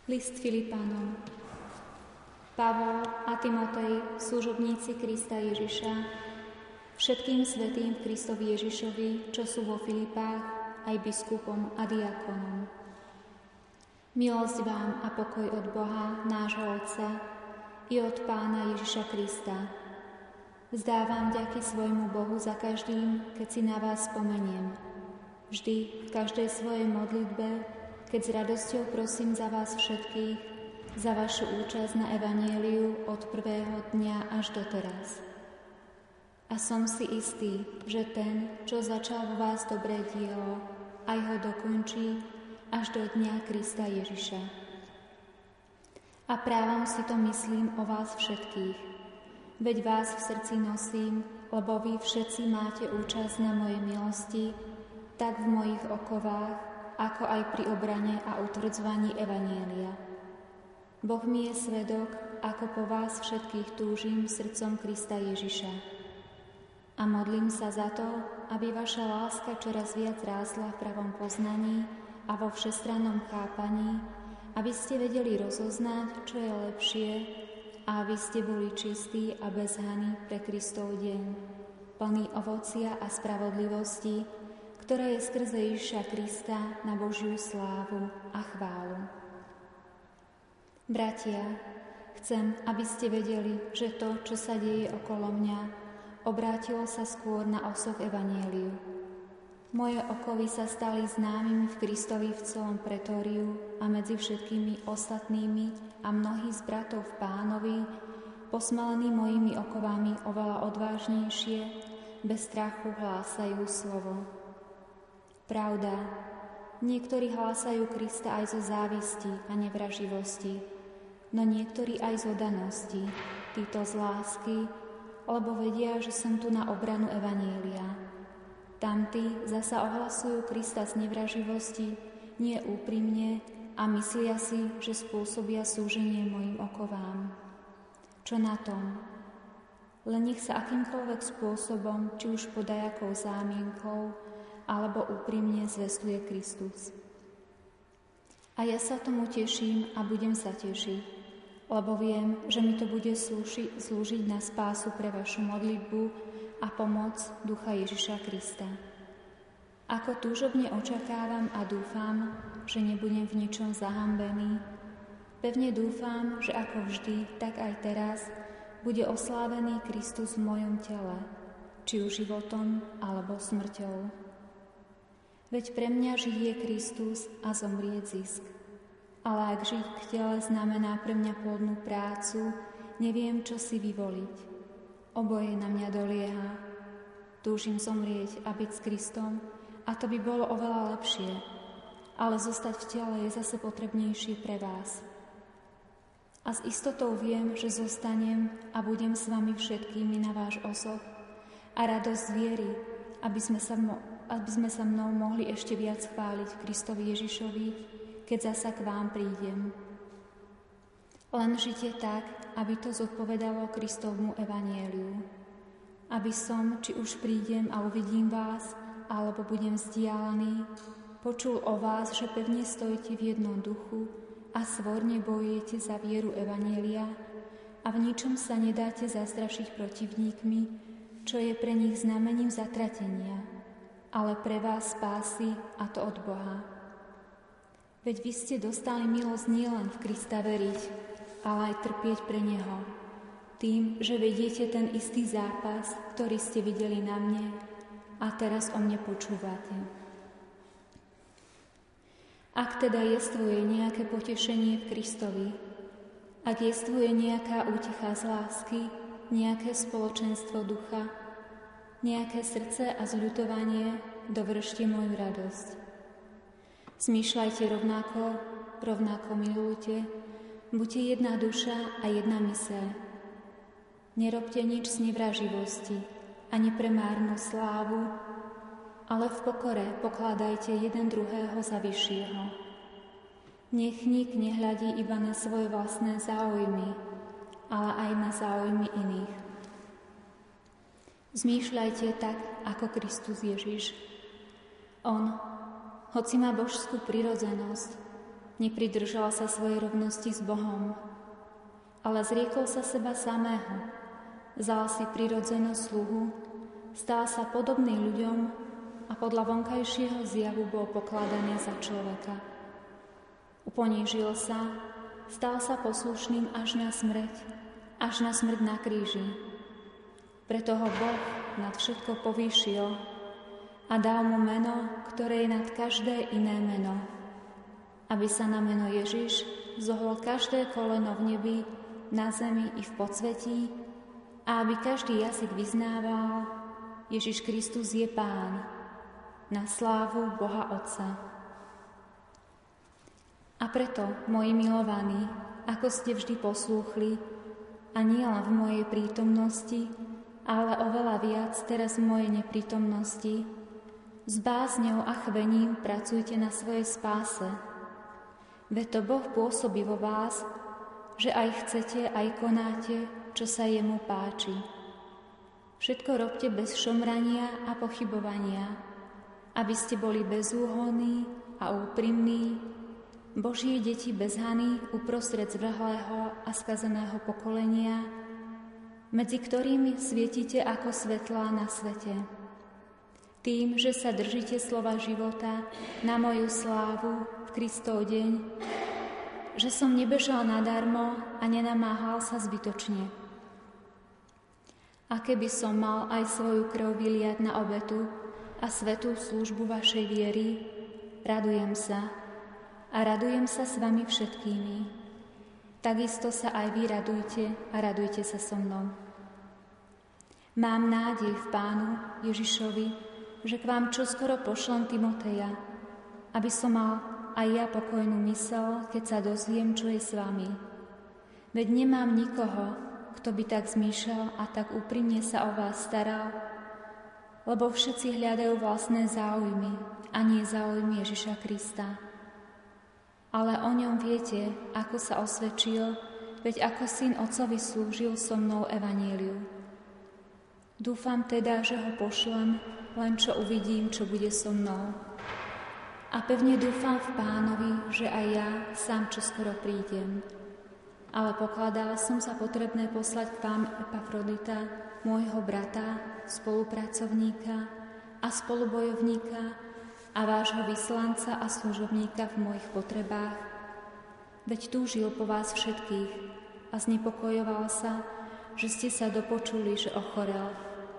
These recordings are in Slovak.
List Filipánom. Pavol a Timotej, služobníci Krista Ježiša, všetkým svätým v Kristovi Ježišovi, čo sú vo Filipách, aj biskupom a diakonom. Milosť vám a pokoj od Boha, nášho Otca, i od Pána Ježiša Krista. Vzdávam vďaky svojmu Bohu za každým, keď si na vás spomeniem. Vždy, v každej svojej modlitbe, keď s radosťou prosím za vás všetkých, za vašu účasť na evanjeliu od prvého dňa až doteraz. A som si istý, že ten, čo začal vo vás dobré dielo, aj ho dokončí až do dňa Krista Ježiša. A právom si to myslím o vás všetkých, veď vás v srdci nosím, lebo vy všetci máte účasť na mojej milosti, tak v mojich okovách, ako aj pri obrane a utvrdzovaní evanjelia. Boh mi je svedok, ako po vás všetkých túžim srdcom Krista Ježiša. A modlím sa za to, aby vaša láska čoraz viac rástla v pravom poznaní a vo všestrannom chápaní, aby ste vedeli rozoznať, čo je lepšie, a aby ste boli čistí a bez hany pre Kristov deň, plný ovocia a spravodlivosti, ktorá je skrze Ježiša Krista na Božiu slávu a chválu. Bratia, chcem, aby ste vedeli, že to, čo sa deje okolo mňa, obrátilo sa skôr na osoch evanjeliu. Moje okovy sa stali známymi v Kristovi v celom pretóriu a medzi všetkými ostatnými a mnohí z bratov v Pánovi, posmelení mojimi okovami oveľa odvážnejšie, bez strachu hlásajú slovo. Pravda, niektorí hlásajú Krista aj zo závisti a nevraživosti, no niektorí aj z oddanosti, títo z lásky, lebo vedia, že som tu na obranu evanjelia. Tamtí zasa ohlasujú Krista z nevraživosti, nie úprimne a myslia si, že spôsobia súženie mojim okovám. Čo na tom? Len nech sa akýmkoľvek spôsobom, či už pod nejakou zámienkou, alebo úprimne zvestuje Kristus. A ja sa tomu teším a budem sa tešiť, lebo viem, že mi to bude slúžiť na spásu pre vašu modlitbu a pomoc Ducha Ježiša Krista. Ako túžobne očakávam a dúfam, že nebudem v ničom zahambený, pevne dúfam, že ako vždy, tak aj teraz bude oslávený Kristus v mojom tele, či už životom alebo smrťou. Veď pre mňa žiť je Kristus a zomrieť zisk. Ale ak žiť v tele znamená pre mňa plodnú prácu, neviem, čo si vyvoliť. Oboje na mňa dolieha. Túžim zomrieť a byť s Kristom, a to by bolo oveľa lepšie. Ale zostať v tele je zase potrebnejšie pre vás. A s istotou viem, že zostanem a budem s vami všetkými na váš osoch a radosť viery, aby sme sa mnou mohli ešte viac chváliť Kristovi Ježišovi, keď zasa k vám prídem. Len žite tak, aby to zodpovedalo Kristovmu evanjeliu. Aby som, či už prídem a uvidím vás, alebo budem vzdialený, počul o vás, že pevne stojíte v jednom duchu a svorne bojujete za vieru evanjelia a v ničom sa nedáte zastrašiť protivníkmi, čo je pre nich znamením zatratenia, ale pre vás spásy, a to od Boha. Veď vy ste dostali milosť nielen v Krista veriť, ale aj trpieť pre Neho, tým, že vediete ten istý zápas, ktorý ste videli na mne a teraz o mne počúvate. Ak teda jestvuje nejaké potešenie v Kristovi, ak jestvuje nejaká útecha z lásky, nejaké spoločenstvo ducha, nejaké srdce a zľutovanie, dovršte moju radosť. Zmýšľajte rovnako milujte, buďte jedna duša a jedna myseľ. Nerobte nič z nevraživosti, ani pre márnu slávu, ale v pokore pokladajte jeden druhého za vyššieho. Nech nik nehľadí iba na svoje vlastné záujmy, ale aj na záujmy iných. Zmýšľajte tak, ako Kristus Ježiš. On, hoci má božskú prirodzenosť, Nepridržal sa svojej rovnosti s Bohom, ale zriekol sa seba samého, vzal si prirodzenú sluhu, stal sa podobný ľuďom a podľa vonkajšieho zjavu bol pokladaný za človeka. Uponížil sa, stal sa poslušným až na smrť na kríži. Preto ho Boh nad všetko povýšil a dal mu meno, ktoré je nad každé iné meno, aby sa na meno Ježiš zohlo každé koleno v nebi, na zemi i v podsvetí a aby každý jazyk vyznával, Ježiš Kristus je Pán, na slávu Boha Otca. A preto, moji milovaní, ako ste vždy poslúchli, a nie len v mojej prítomnosti, ale oveľa viac teraz v mojej neprítomnosti, s bázňou a chvením pracujte na svojej spáse. Veď to Boh pôsobí vo vás, že aj chcete, aj konáte, čo sa jemu páči. Všetko robte bez šomrania a pochybovania, aby ste boli bezúhonní a úprimní, Božie deti bez hany uprostred zvrhlého a skazeného pokolenia, medzi ktorými svietíte ako svetlá na svete. Tým, že sa držíte slova života na moju slávu v Kristov deň, že som nebežal nadarmo a nenamáhal sa zbytočne. A keby som mal aj svoju krv vyliať na obetu a svätú službu vašej viery, radujem sa a radujem sa s vami všetkými. Takisto sa aj vy radujte a radujte sa so mnou. Mám nádej v Pánu Ježišovi, že k vám čoskoro pošlem Timoteja, aby som mal aj ja pokojnú mysel, keď sa dozviem, čo je s vami. Veď nemám nikoho, kto by tak zmýšľal a tak úprimne sa o vás staral, lebo všetci hľadajú vlastné záujmy a nie záujmy Ježiša Krista. Ale o ňom viete, ako sa osvedčil, veď ako syn otcovi slúžil so mnou evanjeliu. Dúfam teda, že ho pošlem, len čo uvidím, čo bude so mnou. A pevne dúfam v Pánovi, že aj ja sám čoskoro prídem. Ale pokladala som sa potrebné poslať k vám Epafrodita, môjho brata, spolupracovníka a spolubojovníka a vášho vyslanca a služobníka v mojich potrebách. Veď túžil po vás všetkých a znepokojoval sa, že ste sa dopočuli, že ochorel.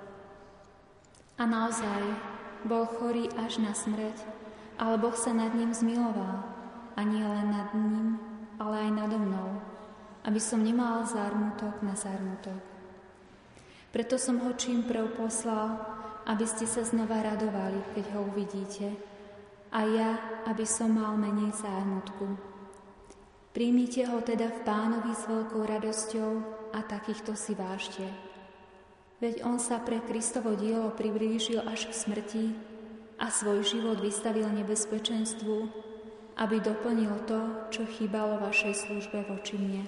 A naozaj bol chorý až na smrť, ale Boh sa nad ním zmiloval, a nie len nad ním, ale aj nado mnou, aby som nemal zármutok na zármutok. Preto som ho čím prv poslal, aby ste sa znova radovali, keď ho uvidíte, a ja, aby som mal menej zármutku. Príjmite ho teda v Pánovi s veľkou radosťou a takýchto si vážte. Veď on sa pre Kristovo dielo priblížil až k smrti a svoj život vystavil nebezpečenstvu, aby doplnil to, čo chýbalo vašej službe voči mne.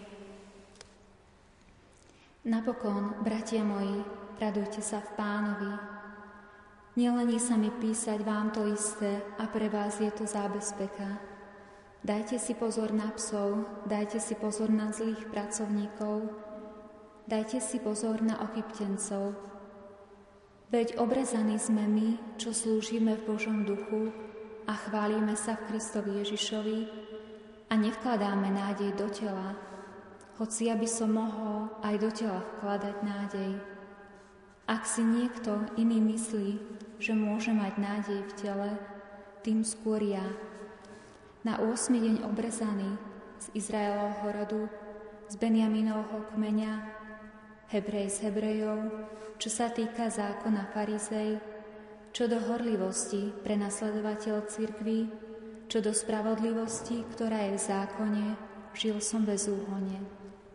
Napokon, bratia moji, radujte sa v Pánovi. Nelení sa mi písať vám to isté a pre vás je to zábezpeka. Dajte si pozor na psov, dajte si pozor na zlých pracovníkov, dajte si pozor na ochyptencov. Veď obrezaní sme my, čo slúžime v Božom duchu a chválime sa v Kristovi Ježišovi a nevkladáme nádej do tela, hoci ja by som mohol aj do tela vkladať nádej. Ak si niekto iný myslí, že môže mať nádej v tele, tým skôr ja. Na 8. deň obrezaný z Izraelovho rodu, z Benjaminovho kmeňa, Hebrej z Hebrejov, čo sa týka zákona farizej, čo do horlivosti prenasledovateľ cirkvi, čo do spravodlivosti, ktorá je v zákone, žil som bez úhone.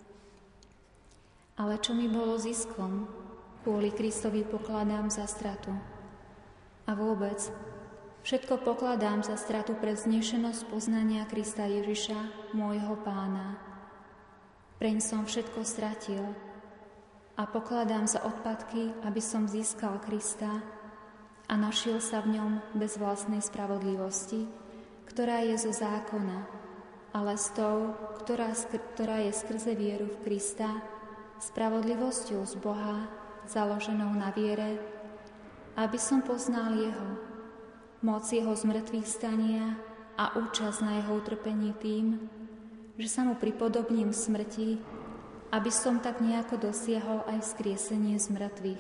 Ale čo mi bolo ziskom, kvôli Kristovi pokladám za stratu. A vôbec, všetko pokladám za stratu pre vznešenosť poznania Krista Ježiša, môjho Pána. Preň som všetko stratil a pokladám za odpadky, aby som získal Krista a našiel sa v ňom bez vlastnej spravodlivosti, ktorá je zo zákona, ale s tou, ktorá je skrze vieru v Krista, spravodlivosťou z Boha, založenou na viere, aby som poznal jeho, moc jeho zmrtvých stania a účasť na jeho utrpení tým, že sa mu pripodobním v smrti, aby som tak nejako dosiahol aj vzkriesenie z mŕtvych.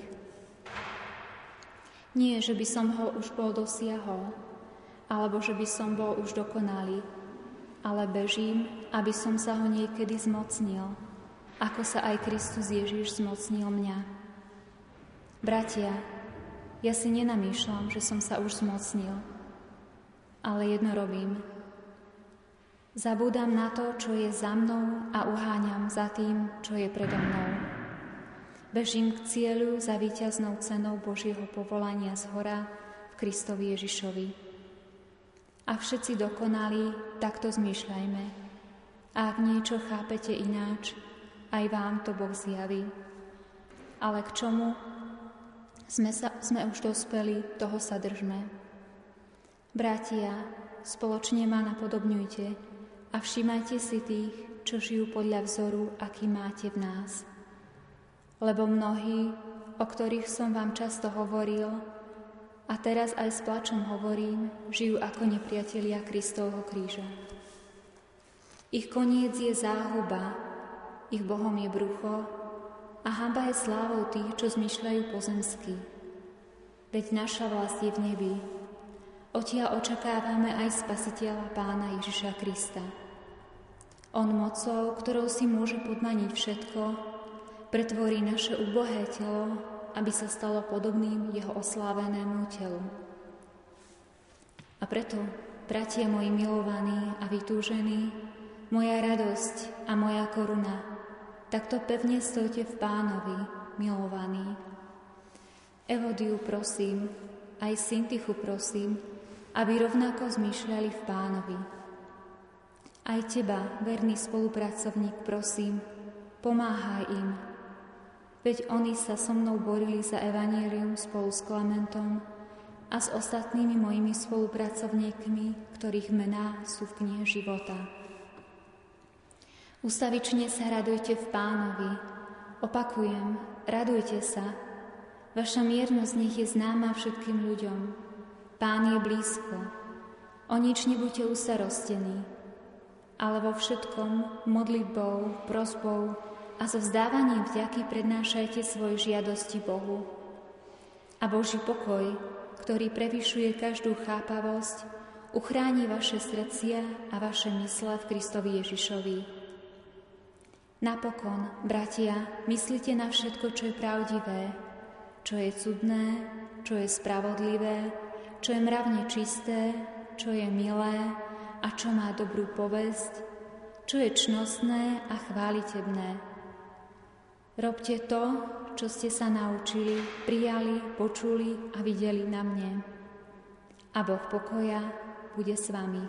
Nie, že by som ho už bol dosiahol, alebo že by som bol už dokonalý, ale bežím, aby som sa ho niekedy zmocnil, ako sa aj Kristus Ježiš zmocnil mňa. Bratia, ja si nenamýšľam, že som sa už zmocnil, ale jedno robím. Zabúdam na to, čo je za mnou a uháňam za tým, čo je predo mnou. Bežím k cieľu za víťaznou cenou Božieho povolania zhora v Kristovi Ježišovi. A všetci dokonalí, takto zmýšľajme. A ak niečo chápete ináč, aj vám to Boh zjaví. Ale k čomu sme už dospeli, toho sa držme. Bratia, spoločne ma napodobňujte a všímajte si tých, čo žijú podľa vzoru, aký máte v nás. Lebo mnohí, o ktorých som vám často hovoril, a teraz aj s plačom hovorím, žijú ako nepriatelia Kristovho kríža. Ich koniec je záhuba, ich Bohom je brucho a hanba je slávou tých, čo zmýšľajú pozemsky. Veď naša vlast je v nebi. Odtiaľ očakávame aj Spasiteľa Pána Ježiša Krista. On mocou, ktorou si môže podmaniť všetko, pretvorí naše ubohé telo, aby sa stalo podobným jeho oslávenému telu. A preto, bratia moji milovaní a vytúžení, moja radosť a moja koruna, takto pevne stojte v Pánovi, milovaní. Evodiu prosím, aj Syntychu prosím, aby rovnako zmýšľali v Pánovi. Aj teba, verný spolupracovník, prosím, pomáhaj im. Veď oni sa so mnou borili za evanjelium spolu s Klementom a s ostatnými mojimi spolupracovníkmi, ktorých mená sú v knihe života. Ustavične sa radujte v Pánovi. Opakujem, radujte sa. Vaša miernosť nech je známa všetkým ľuďom. Pán je blízko. O nič nebuďte ustarostení, ale vo všetkom modlitbou, prosbou a so vzdávaním vďaky prednášajte svoje žiadosti Bohu. A Boží pokoj, ktorý prevyšuje každú chápavosť, uchráni vaše srdcia a vaše mysle v Kristovi Ježišovi. Napokon, bratia, myslite na všetko, čo je pravdivé, čo je cudné, čo je spravodlivé, čo je mravne čisté, čo je milé a čo má dobrú povesť, čo je čnostné a chválitebné. Robte to, čo ste sa naučili, prijali, počuli a videli na mne. A Boh pokoja bude s vami.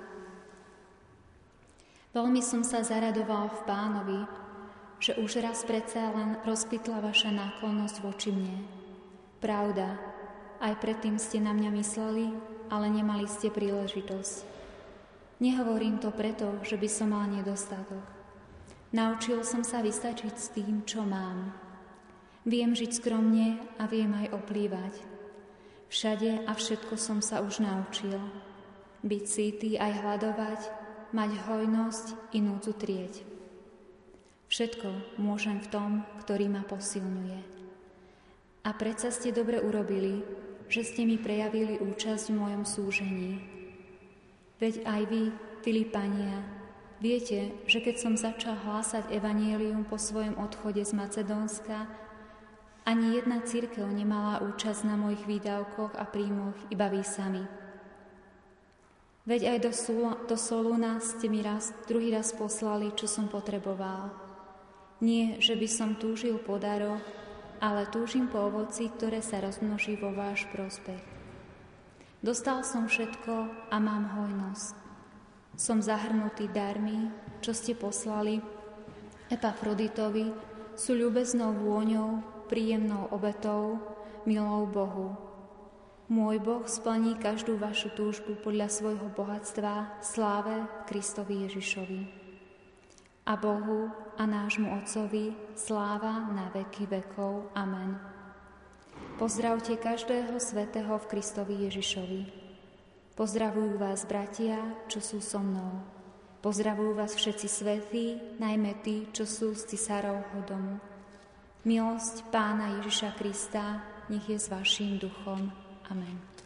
Veľmi som sa zaradoval v Pánovi, že už raz predsa len rozkvitla vaša náklonnosť voči mne. Pravda, aj predtým ste na mňa mysleli, ale nemali ste príležitosť. Nehovorím to preto, že by som mal nedostatok. Naučil som sa vystačiť s tým, čo mám. Viem žiť skromne a viem aj oplývať. Všade a všetko som sa už naučil. Byť sýty aj hladovať, mať hojnosť i núdzu trieť. Všetko môžem v tom, ktorý ma posilňuje. A predsa ste dobre urobili, že ste mi prejavili účasť v mojom súžení. Veď aj vy, Filipania, viete, že keď som začal hlásať evanjelium po svojom odchode z Macedónska, ani jedna cirkev nemala účasť na mojich výdavkoch a príjmoch, iba vy sami. Veď aj do Solúna ste mi druhý raz poslali, čo som potreboval. Nie, že by som túžil po daroch, ale túžim po ovoci, ktoré sa rozmnoží vo váš prospech. Dostal som všetko a mám hojnosť. Som zahrnutý darmi, čo ste poslali Epafroditovi, sú ľúbeznou vôňou, príjemnou obetou, milou Bohu. Môj Boh splní každú vašu túžbu podľa svojho bohatstva, sláve Kristovi Ježišovi. a Bohu a nášmu Otcovi sláva na veky vekov. Amen. Pozdravte každého svätého v Kristovi Ježišovi. Pozdravujú vás bratia, čo sú so mnou. Pozdravujú vás všetci svätí, najmä tí, čo sú z cisárovho domu. Milosť Pána Ježiša Krista nech je s vaším duchom. Amen.